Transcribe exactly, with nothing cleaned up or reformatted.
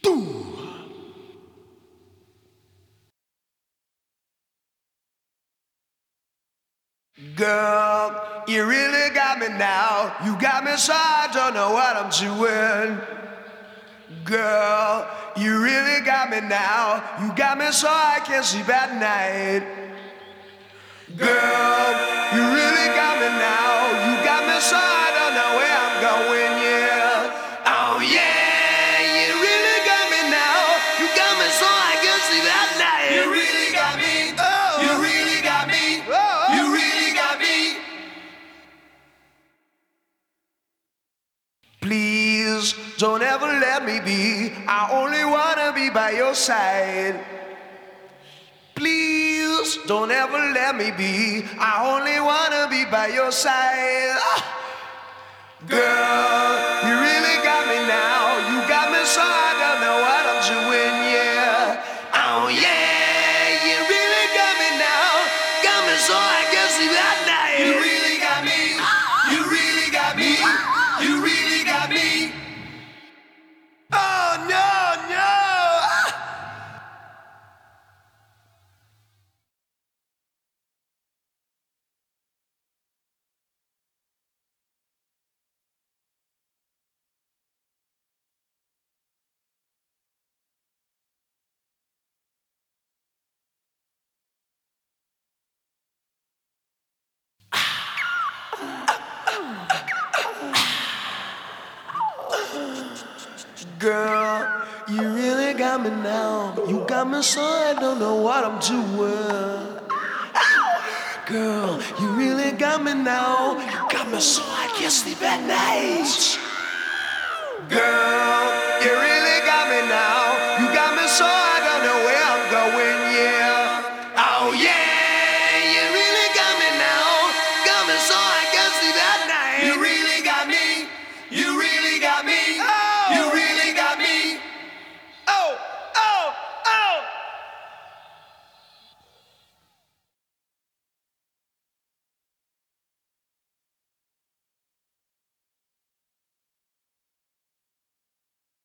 Girl, you really got me now. You got me so I don't know what I'm doing. Girl, you really got me now. You got me so I can't sleep at night. Girl, you really got me now. You got me so I don't know where I'm going, yeah. Oh yeah, you really got me now. You got me so I can't sleep at night. You really got me. Oh, you really got me. Oh, you really got me. Please don't ever let me be. I only wanna be by your side. Please don't ever let me be. I only wanna be by your side. Ah. Girl, you really got me now. You got me so I don't know what I'm doing, yeah. Oh yeah, you really got me now. Got me so I can sleep at night. You really got me. You really got me. You really got me. Oh no, no. Girl, you really got me now. You got me so I don't know what I'm doing. Girl, you really got me now. You got me so I can't sleep at night. Girl.